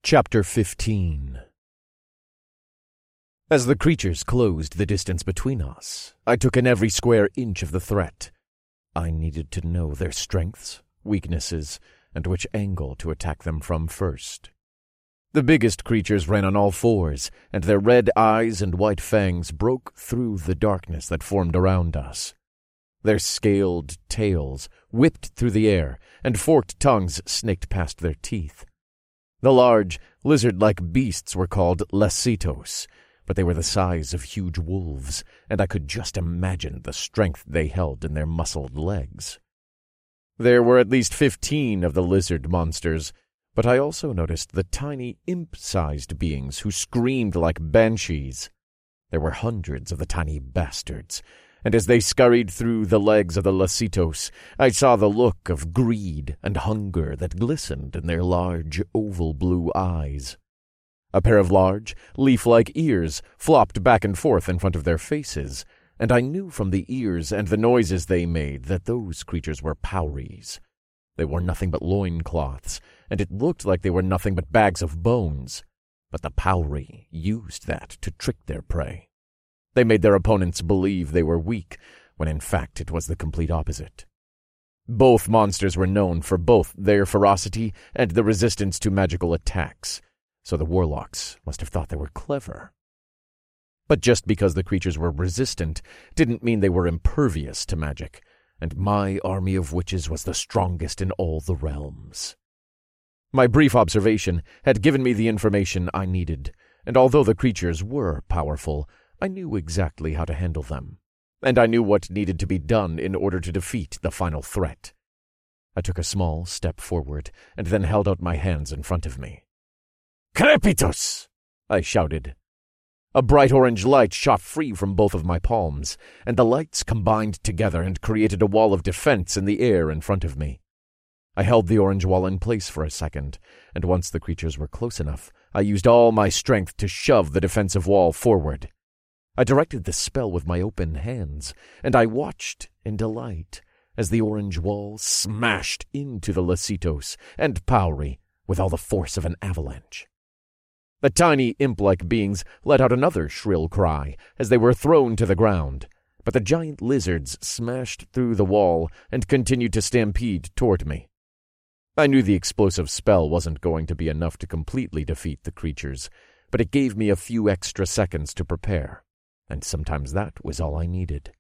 Chapter 15. As the creatures closed the distance between us, I took in every square inch of the threat. I needed to know their strengths, weaknesses, and which angle to attack them from first. The biggest creatures ran on all fours, and their red eyes and white fangs broke through the darkness that formed around us. Their scaled tails whipped through the air, and forked tongues snaked past their teeth. The large, lizard-like beasts were called Lasitos, but they were the size of huge wolves, and I could just imagine the strength they held in their muscled legs. There were at least 15 of the lizard monsters, but I also noticed the tiny imp-sized beings who screamed like banshees. There were hundreds of the tiny bastards, and as they scurried through the legs of the Lasitos, I saw the look of greed and hunger that glistened in their large, oval blue eyes. A pair of large, leaf-like ears flopped back and forth in front of their faces, and I knew from the ears and the noises they made that those creatures were powries. They wore nothing but loincloths, and it looked like they were nothing but bags of bones, but the powry used that to trick their prey. They made their opponents believe they were weak, when in fact it was the complete opposite. Both monsters were known for both their ferocity and the resistance to magical attacks, so the warlocks must have thought they were clever. But just because the creatures were resistant didn't mean they were impervious to magic, and my army of witches was the strongest in all the realms. My brief observation had given me the information I needed, and although the creatures were powerful, I knew exactly how to handle them, and I knew what needed to be done in order to defeat the final threat. I took a small step forward, and then held out my hands in front of me. "Crepitus!" I shouted. A bright orange light shot free from both of my palms, and the lights combined together and created a wall of defense in the air in front of me. I held the orange wall in place for a second, and once the creatures were close enough, I used all my strength to shove the defensive wall forward. I directed the spell with my open hands, and I watched in delight as the orange wall smashed into the Lasitos and Powry with all the force of an avalanche. The tiny imp-like beings let out another shrill cry as they were thrown to the ground, but the giant lizards smashed through the wall and continued to stampede toward me. I knew the explosive spell wasn't going to be enough to completely defeat the creatures, but it gave me a few extra seconds to prepare, and sometimes that was all I needed.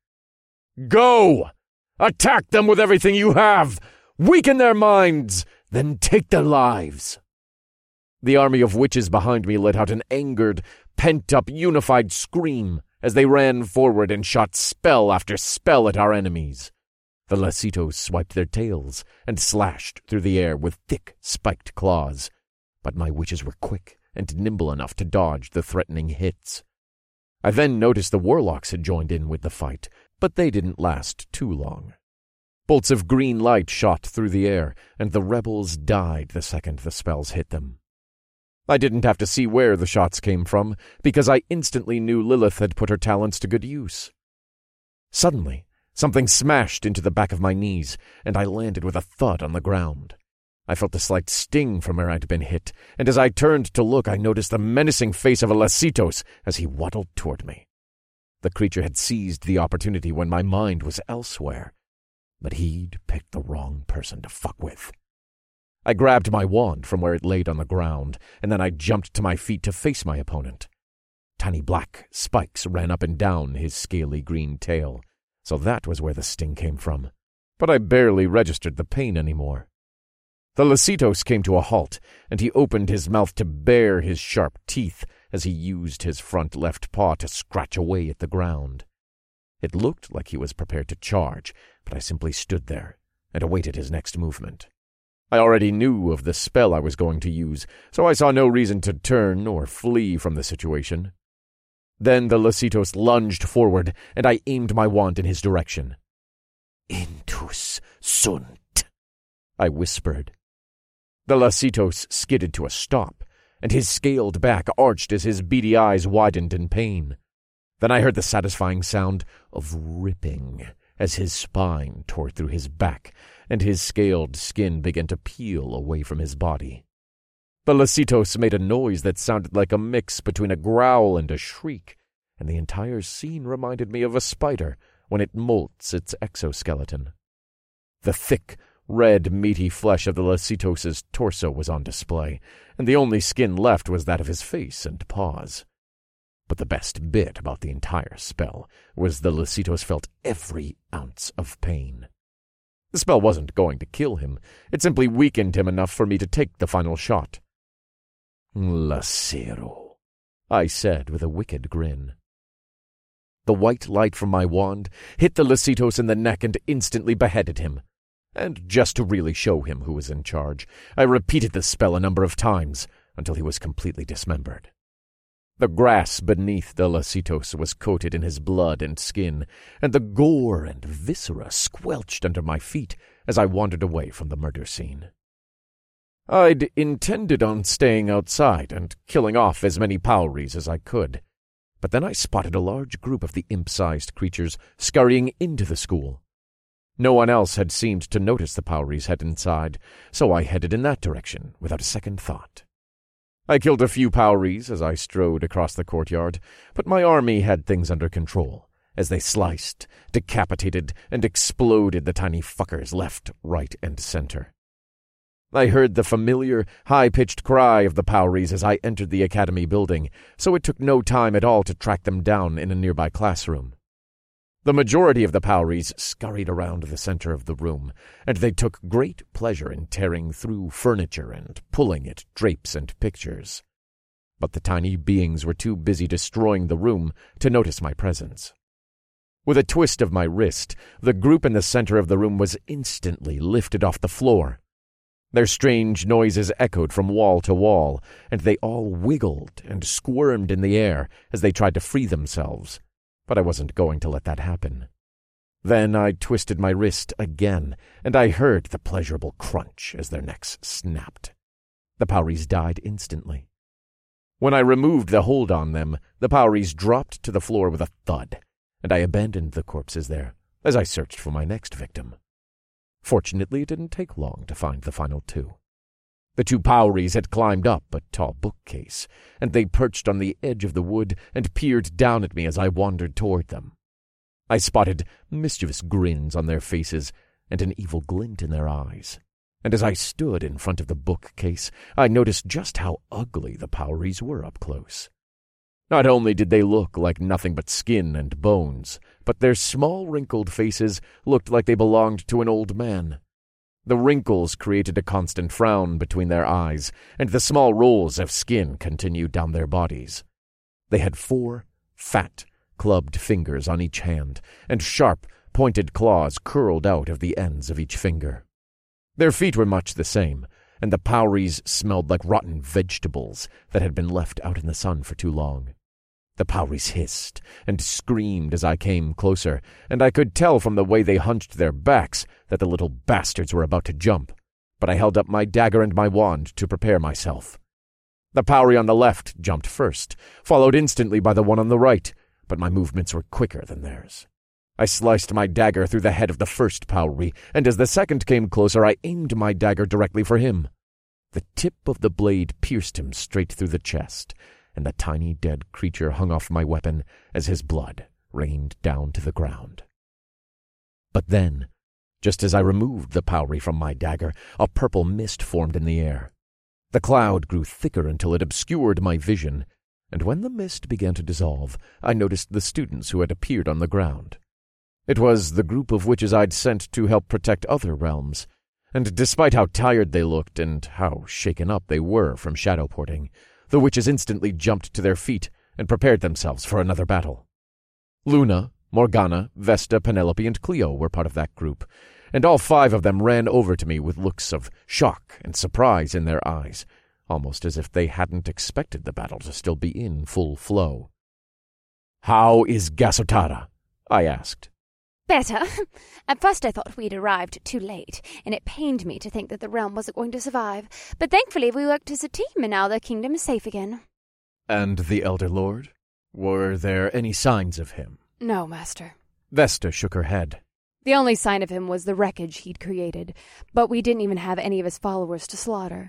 "Go! Attack them with everything you have! Weaken their minds, then take their lives!" The army of witches behind me let out an angered, pent-up, unified scream as they ran forward and shot spell after spell at our enemies. The Lasitos swiped their tails and slashed through the air with thick, spiked claws, but my witches were quick and nimble enough to dodge the threatening hits. I then noticed the warlocks had joined in with the fight, but they didn't last too long. Bolts of green light shot through the air, and the rebels died the second the spells hit them. I didn't have to see where the shots came from, because I instantly knew Lilith had put her talents to good use. Suddenly, something smashed into the back of my knees, and I landed with a thud on the ground. I felt a slight sting from where I'd been hit, and as I turned to look, I noticed the menacing face of a Lasitos as he waddled toward me. The creature had seized the opportunity when my mind was elsewhere, but he'd picked the wrong person to fuck with. I grabbed my wand from where it laid on the ground, and then I jumped to my feet to face my opponent. Tiny black spikes ran up and down his scaly green tail, so that was where the sting came from, but I barely registered the pain anymore. The Lasitos came to a halt, and he opened his mouth to bare his sharp teeth as he used his front left paw to scratch away at the ground. It looked like he was prepared to charge, but I simply stood there and awaited his next movement. I already knew of the spell I was going to use, so I saw no reason to turn or flee from the situation. Then the Lasitos lunged forward, and I aimed my wand in his direction. "Intus sunt," I whispered. The Lasitos skidded to a stop, and his scaled back arched as his beady eyes widened in pain. Then I heard the satisfying sound of ripping as his spine tore through his back, and his scaled skin began to peel away from his body. The Lasitos made a noise that sounded like a mix between a growl and a shriek, and the entire scene reminded me of a spider when it molts its exoskeleton. The thick, red, meaty flesh of the Lasitos' torso was on display, and the only skin left was that of his face and paws. But the best bit about the entire spell was the Lasitos felt every ounce of pain. The spell wasn't going to kill him. It simply weakened him enough for me to take the final shot. "Lacero," I said with a wicked grin. The white light from my wand hit the Lasitos in the neck and instantly beheaded him. And just to really show him who was in charge, I repeated the spell a number of times until he was completely dismembered. The grass beneath the Lasitos was coated in his blood and skin, and the gore and viscera squelched under my feet as I wandered away from the murder scene. I'd intended on staying outside and killing off as many Pauris as I could, but then I spotted a large group of the imp-sized creatures scurrying into the school. No one else had seemed to notice the Pauris head inside, so I headed in that direction without a second thought. I killed a few Pauris as I strode across the courtyard, but my army had things under control as they sliced, decapitated, and exploded the tiny fuckers left, right, and center. I heard the familiar, high-pitched cry of the Pauris as I entered the academy building, so it took no time at all to track them down in a nearby classroom. The majority of the Pauris scurried around the center of the room, and they took great pleasure in tearing through furniture and pulling at drapes and pictures. But the tiny beings were too busy destroying the room to notice my presence. With a twist of my wrist, the group in the center of the room was instantly lifted off the floor. Their strange noises echoed from wall to wall, and they all wiggled and squirmed in the air as they tried to free themselves. But I wasn't going to let that happen. Then I twisted my wrist again, and I heard the pleasurable crunch as their necks snapped. The Pauris died instantly. When I removed the hold on them, the Pauris dropped to the floor with a thud, and I abandoned the corpses there as I searched for my next victim. Fortunately, it didn't take long to find the final two. The two Pauris had climbed up a tall bookcase, and they perched on the edge of the wood and peered down at me as I wandered toward them. I spotted mischievous grins on their faces and an evil glint in their eyes, and as I stood in front of the bookcase, I noticed just how ugly the Pauris were up close. Not only did they look like nothing but skin and bones, but their small wrinkled faces looked like they belonged to an old man. The wrinkles created a constant frown between their eyes, and the small rolls of skin continued down their bodies. They had 4 fat, clubbed fingers on each hand, and sharp, pointed claws curled out of the ends of each finger. Their feet were much the same, and the Pauris smelled like rotten vegetables that had been left out in the sun for too long. The Pauris hissed and screamed as I came closer, and I could tell from the way they hunched their backs that the little bastards were about to jump, but I held up my dagger and my wand to prepare myself. The Pauri on the left jumped first, followed instantly by the one on the right, but my movements were quicker than theirs. I sliced my dagger through the head of the first Pauri, and as the second came closer, I aimed my dagger directly for him. The tip of the blade pierced him straight through the chest, and the tiny dead creature hung off my weapon as his blood rained down to the ground. But then, just as I removed the Pauri from my dagger, a purple mist formed in the air. The cloud grew thicker until it obscured my vision, and when the mist began to dissolve, I noticed the students who had appeared on the ground. It was the group of witches I'd sent to help protect other realms, and despite how tired they looked and how shaken up they were from shadow porting, the witches instantly jumped to their feet and prepared themselves for another battle. Luna, Morgana, Vesta, Penelope, and Cleo were part of that group, and all 5 of them ran over to me with looks of shock and surprise in their eyes, almost as if they hadn't expected the battle to still be in full flow. "How is Gasotara?" I asked. "Better. At first I thought we'd arrived too late, and it pained me to think that the realm wasn't going to survive. But thankfully we worked as a team, and now the kingdom is safe again." "And the Elder Lord? Were there any signs of him?" "No, Master." Vesta shook her head. "The only sign of him was the wreckage he'd created, but we didn't even have any of his followers to slaughter.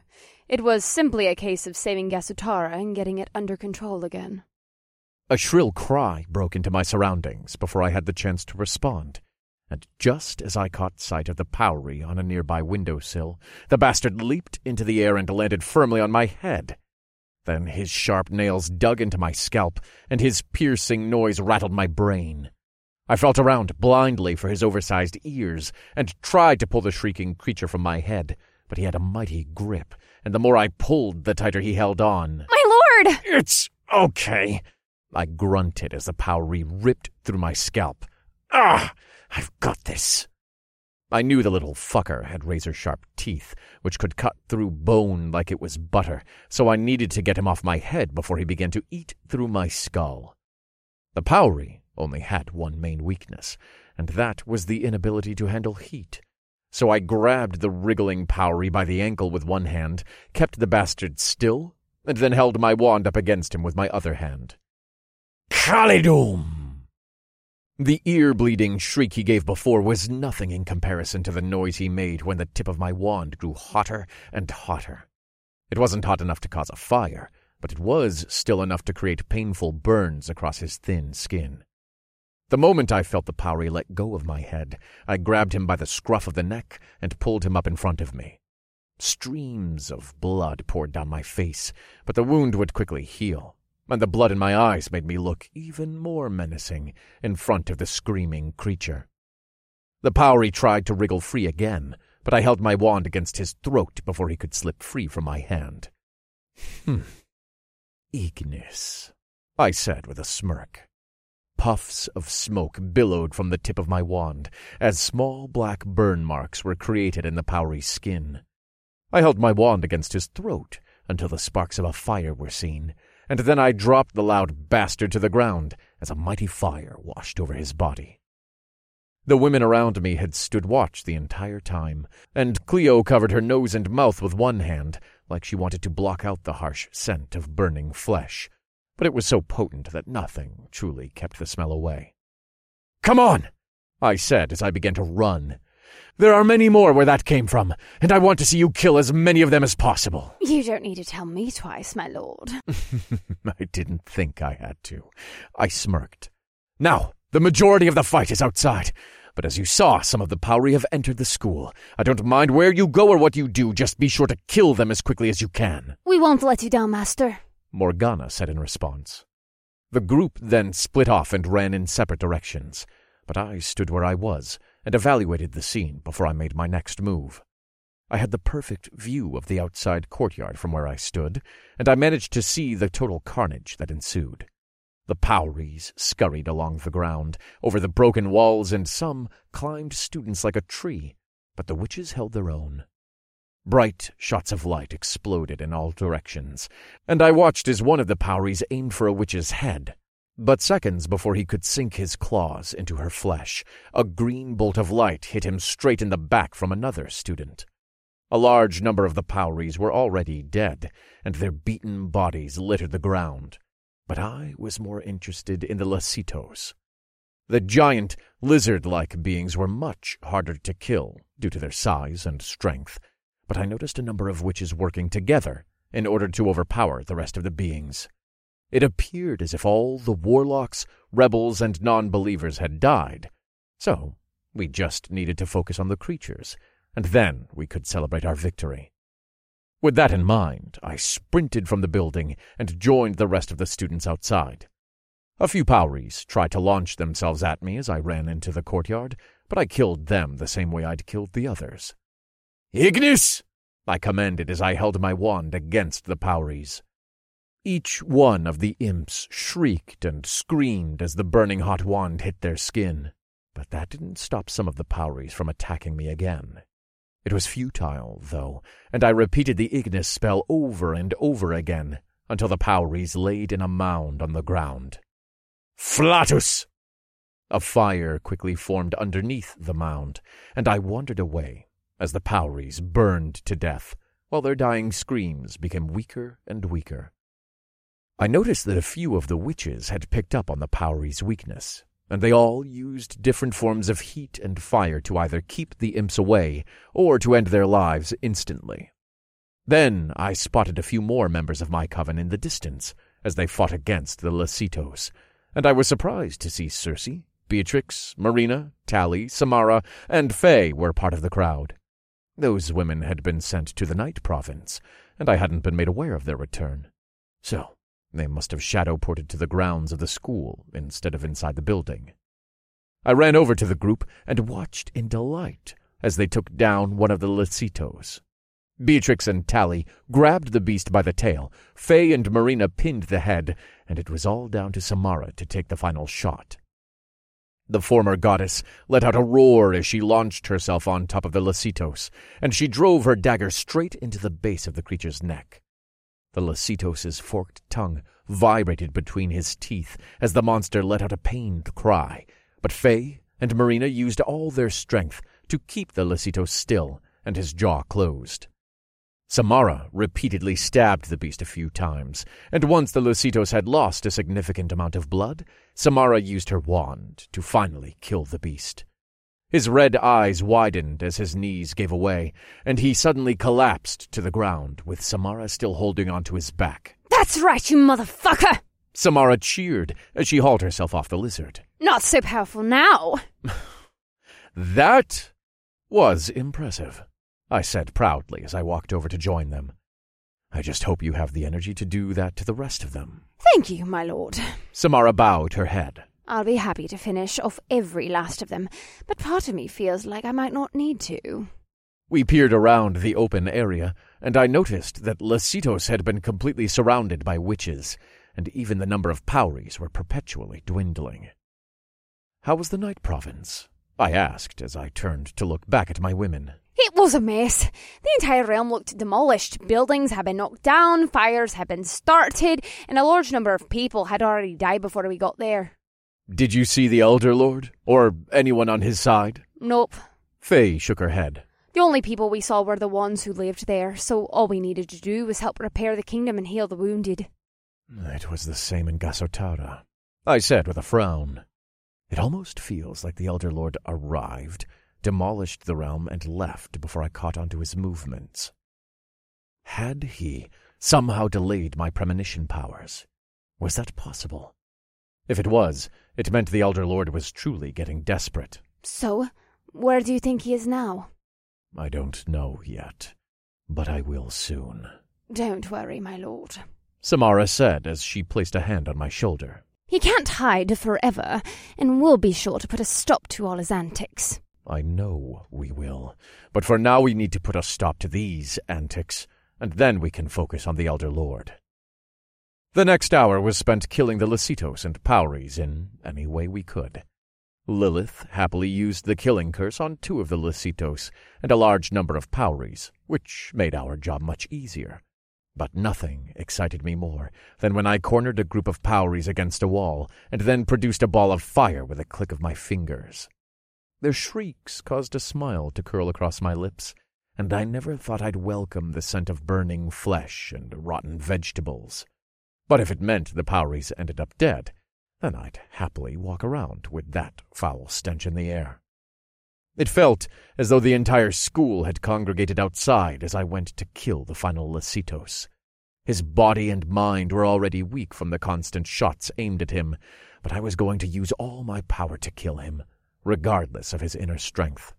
It was simply a case of saving Yasutara and getting it under control again. A shrill cry broke into my surroundings before I had the chance to respond, and just as I caught sight of the Powry on a nearby windowsill, the bastard leaped into the air and landed firmly on my head. Then his sharp nails dug into my scalp, and his piercing noise rattled my brain. I felt around blindly for his oversized ears and tried to pull the shrieking creature from my head, but he had a mighty grip, and the more I pulled, the tighter he held on. My lord! "It's okay," I grunted as the Powry ripped through my scalp. "Ah, I've got this." I knew the little fucker had razor-sharp teeth, which could cut through bone like it was butter, so I needed to get him off my head before he began to eat through my skull. The Powry only had one main weakness, and that was the inability to handle heat. So I grabbed the wriggling Powry by the ankle with one hand, kept the bastard still, and then held my wand up against him with my other hand. "Khalidoom!" The ear-bleeding shriek he gave before was nothing in comparison to the noise he made when the tip of my wand grew hotter and hotter. It wasn't hot enough to cause a fire, but it was still enough to create painful burns across his thin skin. The moment I felt the Powry let go of my head, I grabbed him by the scruff of the neck and pulled him up in front of me. Streams of blood poured down my face, but the wound would quickly heal, and the blood in my eyes made me look even more menacing in front of the screaming creature. The Powry tried to wriggle free again, but I held my wand against his throat before he could slip free from my hand. "Ignis," I said with a smirk. Puffs of smoke billowed from the tip of my wand as small black burn marks were created in the Powry's skin. I held my wand against his throat until the sparks of a fire were seen, and then I dropped the loud bastard to the ground as a mighty fire washed over his body. The women around me had stood watch the entire time, and Cleo covered her nose and mouth with one hand, like she wanted to block out the harsh scent of burning flesh, but it was so potent that nothing truly kept the smell away. "Come on," I said as I began to run. "There are many more where that came from, and I want to see you kill as many of them as possible." You don't need to tell me twice, my lord. I didn't think I had to. I smirked. "Now, the majority of the fight is outside, but as you saw, some of the Powry have entered the school. I don't mind where you go or what you do, just be sure to kill them as quickly as you can." We won't let you down, master, Morgana said in response. The group then split off and ran in separate directions, but I stood where I was and evaluated the scene before I made my next move. I had the perfect view of the outside courtyard from where I stood, and I managed to see the total carnage that ensued. The Powrys scurried along the ground, over the broken walls, and some climbed students like a tree, but the witches held their own. Bright shots of light exploded in all directions, and I watched as one of the Powrys aimed for a witch's head. But seconds before he could sink his claws into her flesh, a green bolt of light hit him straight in the back from another student. A large number of the Powrys were already dead, and their beaten bodies littered the ground. But I was more interested in the Lasitos. The giant, lizard-like beings were much harder to kill due to their size and strength, but I noticed a number of witches working together in order to overpower the rest of the beings. It appeared as if all the warlocks, rebels, and non-believers had died, so we just needed to focus on the creatures, and then we could celebrate our victory. With that in mind, I sprinted from the building and joined the rest of the students outside. A few Powrys tried to launch themselves at me as I ran into the courtyard, but I killed them the same way I'd killed the others. "Ignis!" I commanded as I held my wand against the Powrys. Each one of the imps shrieked and screamed as the burning hot wand hit their skin, but that didn't stop some of the Powrys from attacking me again. It was futile, though, and I repeated the Ignis spell over and over again until the Powrys laid in a mound on the ground. "Flatus!" A fire quickly formed underneath the mound, and I wandered away as the Powrys burned to death, while their dying screams became weaker and weaker. I noticed that a few of the witches had picked up on the Powry's weakness, and they all used different forms of heat and fire to either keep the imps away or to end their lives instantly. Then I spotted a few more members of my coven in the distance as they fought against the Lecitos, and I was surprised to see Circe, Beatrix, Marina, Tally, Samara, and Faye were part of the crowd. Those women had been sent to the Night Province, and I hadn't been made aware of their return. So they must have shadow-ported to the grounds of the school instead of inside the building. I ran over to the group and watched in delight as they took down one of the Lecitos. Beatrix and Tally grabbed the beast by the tail, Faye and Marina pinned the head, and it was all down to Samara to take the final shot. The former goddess let out a roar as she launched herself on top of the Lecitos, and she drove her dagger straight into the base of the creature's neck. The Lecitos's forked tongue vibrated between his teeth as the monster let out a pained cry, but Faye and Marina used all their strength to keep the Lecitos still and his jaw closed. Samara repeatedly stabbed the beast a few times, and once the Lecitos had lost a significant amount of blood, Samara used her wand to finally kill the beast. His red eyes widened as his knees gave away, and he suddenly collapsed to the ground, with Samara still holding onto his back. "That's right, you motherfucker!" Samara cheered as she hauled herself off the lizard. "Not so powerful now." That was impressive, I said proudly as I walked over to join them. I just hope you have the energy to do that to the rest of them. "Thank you, my lord." Samara bowed her head. "I'll be happy to finish off every last of them, but part of me feels like I might not need to." We peered around the open area, and I noticed that Lecitos had been completely surrounded by witches, and even the number of Powries were perpetually dwindling. "How was the Night Province?" I asked as I turned to look back at my women. "It was a mess. The entire realm looked demolished. Buildings had been knocked down, fires had been started, and a large number of people had already died before we got there." "Did you see the Elder Lord? Or anyone on his side?" "Nope." Faye shook her head. "The only people we saw were the ones who lived there, so all we needed to do was help repair the kingdom and heal the wounded." "It was the same in Gasotara," I said with a frown. "It almost feels like the Elder Lord arrived, demolished the realm, and left before I caught on to his movements. Had he somehow delayed my premonition powers? Was that possible? If it was, it meant the Elder Lord was truly getting desperate." "So, where do you think he is now?" "I don't know yet, but I will soon." "Don't worry, my lord," Samara said as she placed a hand on my shoulder. "He can't hide forever, and we'll be sure to put a stop to all his antics." "I know we will, but for now we need to put a stop to these antics, and then we can focus on the Elder Lord." The next hour was spent killing the Lecitos and Powries in any way we could. Lilith happily used the killing curse on 2 of the Lecitos and a large number of Powries, which made our job much easier. But nothing excited me more than when I cornered a group of Powries against a wall and then produced a ball of fire with a click of my fingers. Their shrieks caused a smile to curl across my lips, and I never thought I'd welcome the scent of burning flesh and rotten vegetables. But if it meant the Powries ended up dead, then I'd happily walk around with that foul stench in the air. It felt as though the entire school had congregated outside as I went to kill the final Lecitos. His body and mind were already weak from the constant shots aimed at him, but I was going to use all my power to kill him, regardless of his inner strength.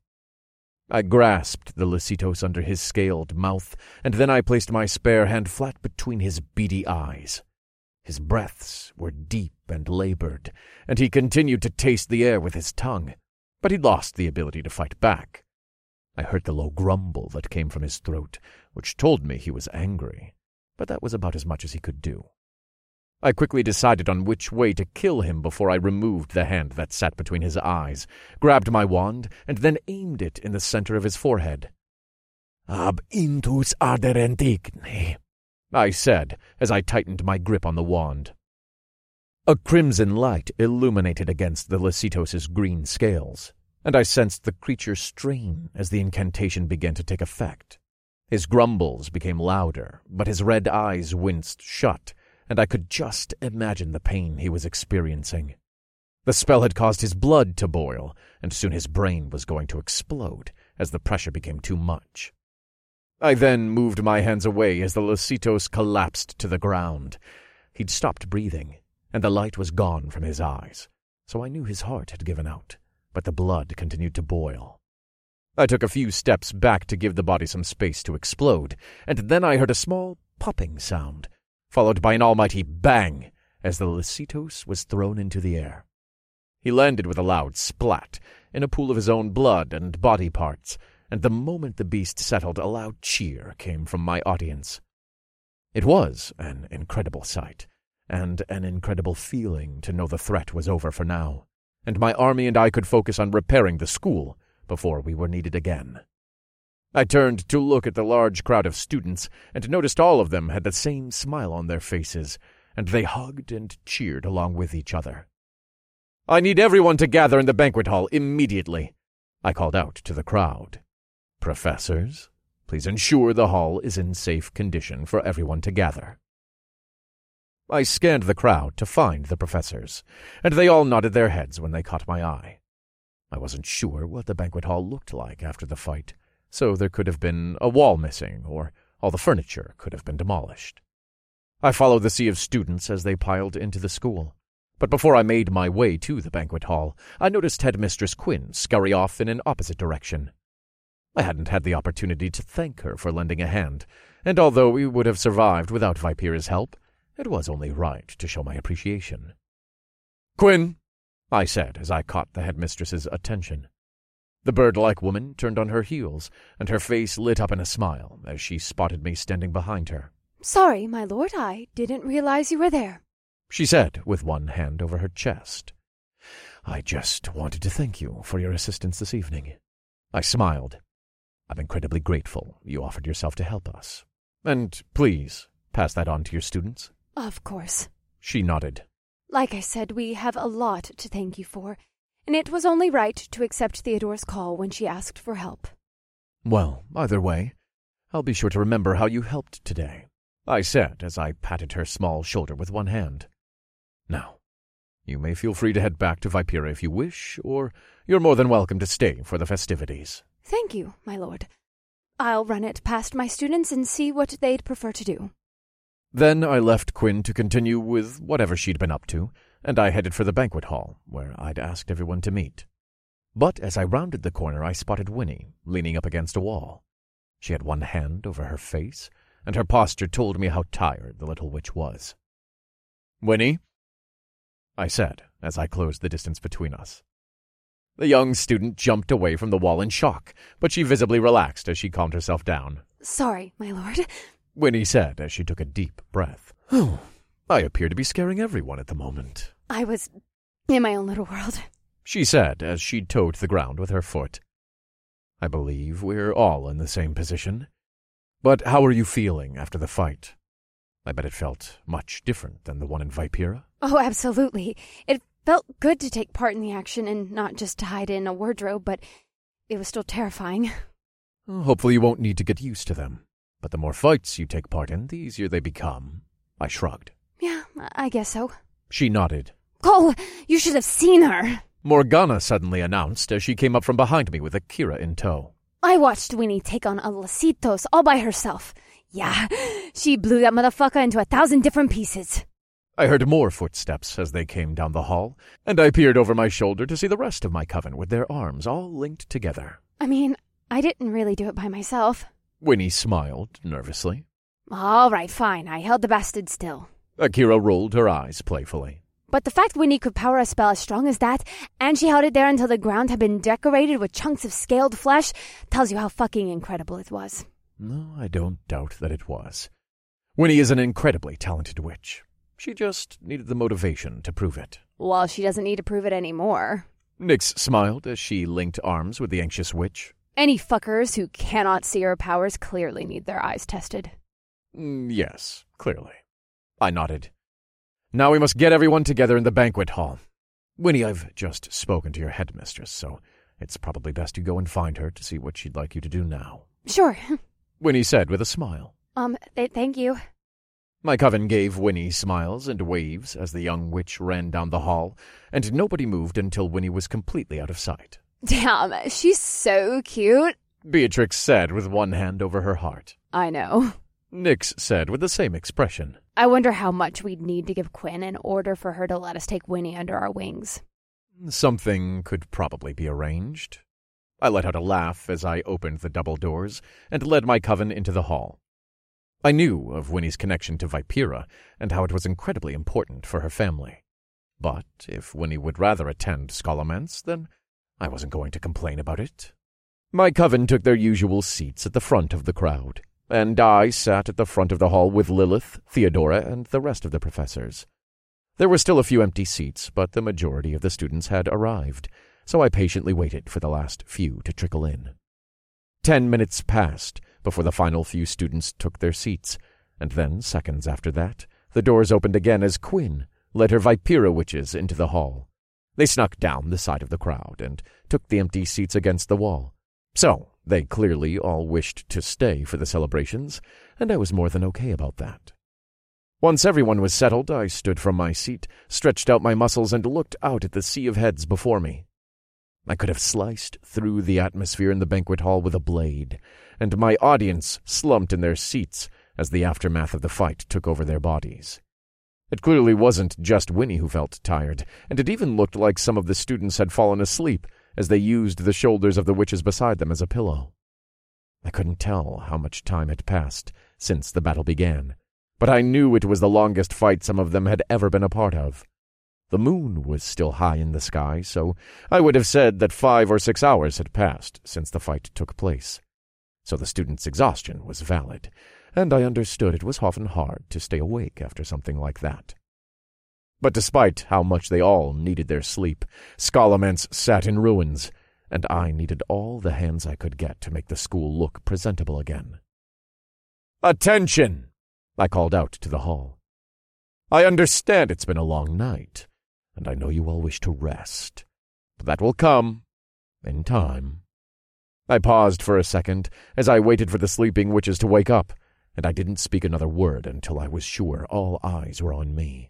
I grasped the Lecitos under his scaled mouth, and then I placed my spare hand flat between his beady eyes. His breaths were deep and labored, and he continued to taste the air with his tongue, but he lost the ability to fight back. I heard the low grumble that came from his throat, which told me he was angry, but that was about as much as he could do. I quickly decided on which way to kill him before I removed the hand that sat between his eyes, grabbed my wand, and then aimed it in the center of his forehead. "Ab intus arderent igne," I said as I tightened my grip on the wand. A crimson light illuminated against the Lecitos' green scales, and I sensed the creature strain as the incantation began to take effect. His grumbles became louder, but his red eyes winced shut, and I could just imagine the pain he was experiencing. The spell had caused his blood to boil, and soon his brain was going to explode as the pressure became too much. I then moved my hands away as the Lasitos collapsed to the ground. He'd stopped breathing, and the light was gone from his eyes, so I knew his heart had given out, but the blood continued to boil. I took a few steps back to give the body some space to explode, and then I heard a small popping sound, followed by an almighty bang as the Lasitos was thrown into the air. He landed with a loud splat in a pool of his own blood and body parts, and the moment the beast settled, a loud cheer came from my audience. It was an incredible sight, and an incredible feeling to know the threat was over for now, and my army and I could focus on repairing the school before we were needed again. I turned to look at the large crowd of students and noticed all of them had the same smile on their faces, and they hugged and cheered along with each other. "I need everyone to gather in the banquet hall immediately," I called out to the crowd. "Professors, please ensure the hall is in safe condition for everyone to gather." I scanned the crowd to find the professors, and they all nodded their heads when they caught my eye. I wasn't sure what the banquet hall looked like after the fight, so there could have been a wall missing, or all the furniture could have been demolished. I followed the sea of students as they piled into the school, but before I made my way to the banquet hall, I noticed Headmistress Quinn scurry off in an opposite direction. I hadn't had the opportunity to thank her for lending a hand, and although we would have survived without Vipera's help, it was only right to show my appreciation. "Quinn," I said as I caught the headmistress's attention. The bird-like woman turned on her heels, and her face lit up in a smile as she spotted me standing behind her. "Sorry, my lord, I didn't realize you were there," she said with one hand over her chest. "I just wanted to thank you for your assistance this evening." I smiled. "I'm incredibly grateful you offered yourself to help us. And please, pass that on to your students." "Of course." She nodded. "Like I said, we have a lot to thank you for, and it was only right to accept Theodore's call when she asked for help." "Well, either way, I'll be sure to remember how you helped today," I said as I patted her small shoulder with one hand. "Now, you may feel free to head back to Vipera if you wish, or you're more than welcome to stay for the festivities." "Thank you, my lord. I'll run it past my students and see what they'd prefer to do." Then I left Quinn to continue with whatever she'd been up to, and I headed for the banquet hall, where I'd asked everyone to meet. But as I rounded the corner, I spotted Winnie, leaning up against a wall. She had one hand over her face, and her posture told me how tired the little witch was. "Winnie?" I said, as I closed the distance between us. The young student jumped away from the wall in shock, but she visibly relaxed as she calmed herself down. "Sorry, my lord," Winnie said as she took a deep breath. "Oh, I appear to be scaring everyone at the moment." "I was in my own little world," she said as she toed the ground with her foot. "I believe we're all in the same position. But how are you feeling after the fight? I bet it felt much different than the one in Vipera." "Oh, absolutely. It felt good to take part in the action and not just to hide in a wardrobe, but it was still terrifying." "Hopefully you won't need to get used to them. But the more fights you take part in, the easier they become." I shrugged. "Yeah, I guess so." She nodded. "Oh, you should have seen her," Morgana suddenly announced as she came up from behind me with Akira in tow. "I watched Winnie take on a Lasitos all by herself. Yeah, she blew that motherfucker into 1,000 different pieces." I heard more footsteps as they came down the hall, and I peered over my shoulder to see the rest of my coven with their arms all linked together. "I mean, I didn't really do it by myself." Winnie smiled nervously. "All right, fine. I held the bastard still." Akira rolled her eyes playfully. "But the fact Winnie could power a spell as strong as that, and she held it there until the ground had been decorated with chunks of scaled flesh, tells you how fucking incredible it was." No, I don't doubt that it was. Winnie is an incredibly talented witch. She just needed the motivation to prove it. "Well, she doesn't need to prove it anymore." Nyx smiled as she linked arms with the anxious witch. "Any fuckers who cannot see her powers clearly need their eyes tested." Yes, clearly." I nodded. "Now we must get everyone together in the banquet hall. Winnie, I've just spoken to your headmistress, so it's probably best you go and find her to see what she'd like you to do now." "Sure," Winnie said with a smile. Thank you." My coven gave Winnie smiles and waves as the young witch ran down the hall, and nobody moved until Winnie was completely out of sight. "Damn, she's so cute." Beatrix said with one hand over her heart. I know. Nyx said with the same expression. I wonder how much we'd need to give Quinn in order for her to let us take Winnie under our wings. Something could probably be arranged. I let out a laugh as I opened the double doors and led my coven into the hall. I knew of Winnie's connection to Vipera and how it was incredibly important for her family. But if Winnie would rather attend Scholomance, then I wasn't going to complain about it. My coven took their usual seats at the front of the crowd, and I sat at the front of the hall with Lilith, Theodora, and the rest of the professors. There were still a few empty seats, but the majority of the students had arrived, so I patiently waited for the last few to trickle in. 10 minutes passed before the final few students took their seats, and then, seconds after that, the doors opened again as Quinn led her Vipera witches into the hall. They snuck down the side of the crowd and took the empty seats against the wall. So, they clearly all wished to stay for the celebrations, and I was more than okay about that. Once everyone was settled, I stood from my seat, stretched out my muscles, and looked out at the sea of heads before me. I could have sliced through the atmosphere in the banquet hall with a blade, and my audience slumped in their seats as the aftermath of the fight took over their bodies. It clearly wasn't just Winnie who felt tired, and it even looked like some of the students had fallen asleep as they used the shoulders of the witches beside them as a pillow. I couldn't tell how much time had passed since the battle began, but I knew it was the longest fight some of them had ever been a part of. The moon was still high in the sky, so I would have said that 5 or 6 hours had passed since the fight took place. So the students' exhaustion was valid, and I understood it was often hard to stay awake after something like that. But despite how much they all needed their sleep, Scholomance sat in ruins, and I needed all the hands I could get to make the school look presentable again. "Attention!" I called out to the hall. "I understand it's been a long night, and I know you all wish to rest, but that will come in time." I paused for a second as I waited for the sleeping witches to wake up, and I didn't speak another word until I was sure all eyes were on me.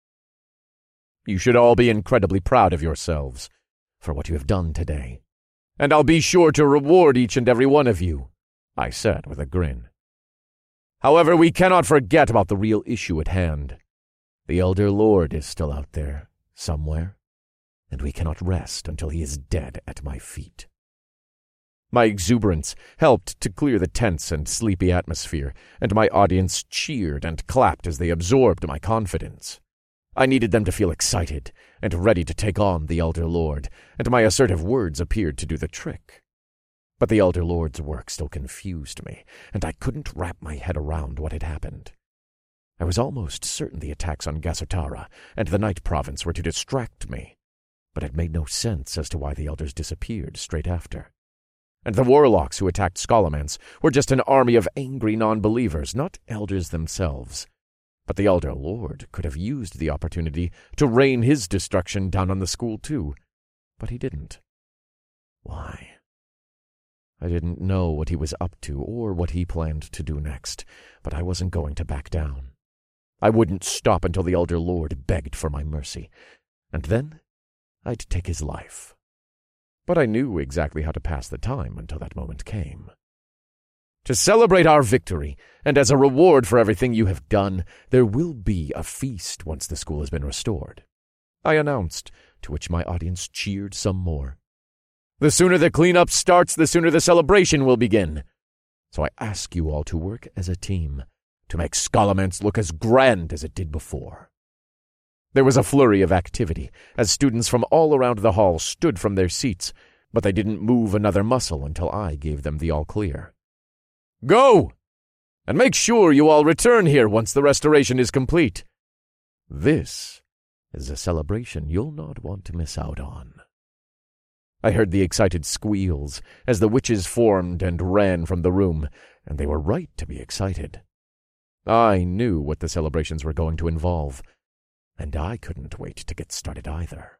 "You should all be incredibly proud of yourselves for what you have done today, and I'll be sure to reward each and every one of you," I said with a grin. "However, we cannot forget about the real issue at hand. The Elder Lord is still out there, somewhere, and we cannot rest until he is dead at my feet." My exuberance helped to clear the tense and sleepy atmosphere, and my audience cheered and clapped as they absorbed my confidence. I needed them to feel excited and ready to take on the Elder Lord, and my assertive words appeared to do the trick. But the Elder Lord's work still confused me, and I couldn't wrap my head around what had happened. I was almost certain the attacks on Gasotara and the Night Province were to distract me, but it made no sense as to why the Elders disappeared straight after. And the warlocks who attacked Scholomance were just an army of angry non-believers, not elders themselves. But the Elder Lord could have used the opportunity to rain his destruction down on the school too, but he didn't. Why? I didn't know what he was up to or what he planned to do next, but I wasn't going to back down. I wouldn't stop until the Elder Lord begged for my mercy, and then I'd take his life. But I knew exactly how to pass the time until that moment came. "To celebrate our victory, and as a reward for everything you have done, there will be a feast once the school has been restored," I announced, to which my audience cheered some more. "The sooner the cleanup starts, the sooner the celebration will begin. So I ask you all to work as a team to make Scholomance look as grand as it did before." There was a flurry of activity as students from all around the hall stood from their seats, but they didn't move another muscle until I gave them the all-clear. "Go! And make sure you all return here once the restoration is complete. This is a celebration you'll not want to miss out on." I heard the excited squeals as the witches formed and ran from the room, and they were right to be excited. I knew what the celebrations were going to involve, and I couldn't wait to get started either.